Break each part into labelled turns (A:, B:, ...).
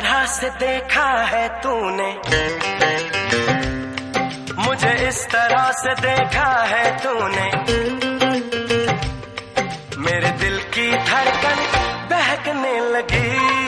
A: तरह से देखा है तूने, मुझे इस तरह से देखा है तूने, मेरे दिल की धड़कन बहकने लगी।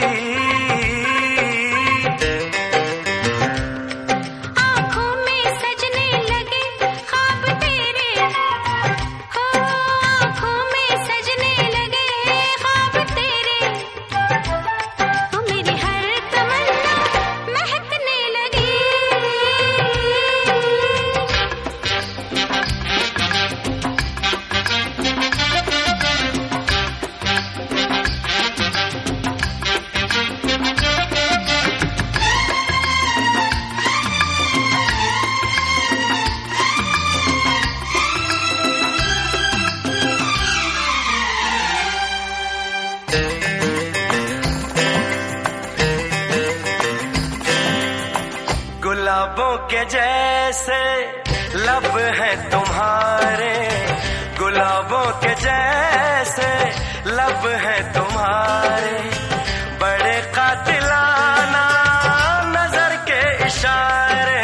A: गुलाबों के जैसे लब हैं तुम्हारे, गुलाबों के जैसे लब हैं तुम्हारे, बड़े कातिलाना नजर के इशारे।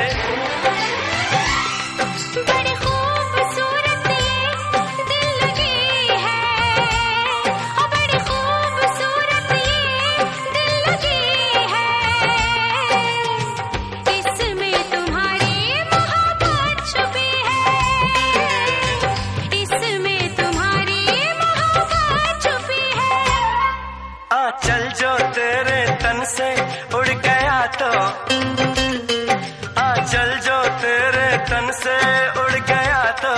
B: बड़ी खूबसूरत ये दिल लगी है, और बड़ी खूबसूरत ये दिल लगी है, इसमें तुम्हारी मोहब्बत छुपी है, इसमें तुम्हारी मोहब्बत छुपी है।
A: चल जो तेरे तन से उड़ गया तो, चल जो तेरे तन से उड़ गया तो,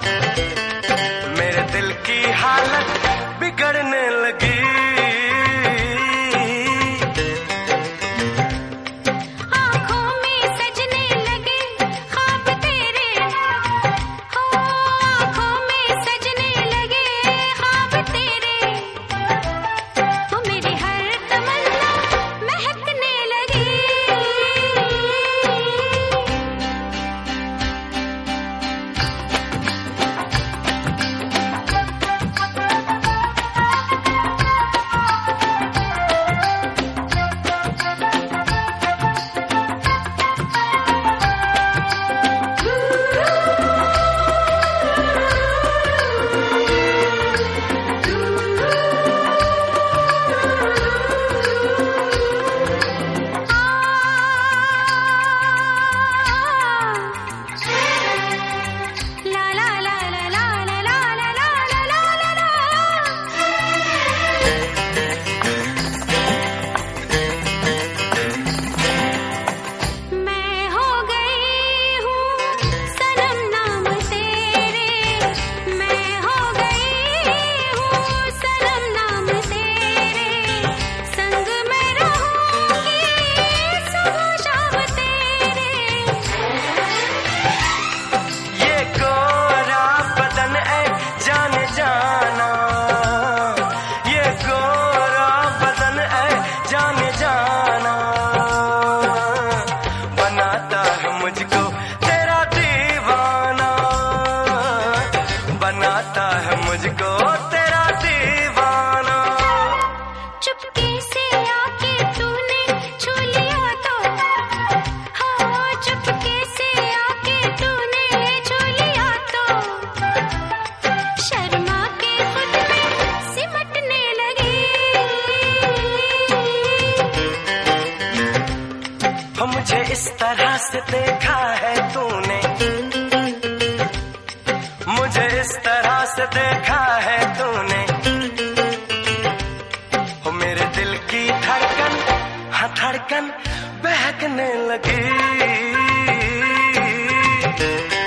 A: मेरे दिल की हालत बिगड़ने लगी।
B: आँखों में सजने लगे ख्वाब तेरे, हो आँखों में सजने लगे ख्वाब तेरे, वो मेरी हर तमन्ना महकने लगी।
A: बनाता है मुझको तेरा दीवाना।
B: चुपके से आके तूने छू लिया तो, हाँ चुपके से आके तूने छू लिया तो, शर्मा के खुद में सिमटने लगी।
A: मुझे इस तरह से देखा है तूने, मुझे इस तरह से देखा है तूने, हो मेरे दिल की धड़कन, हाँ धड़कन बहकने लगी।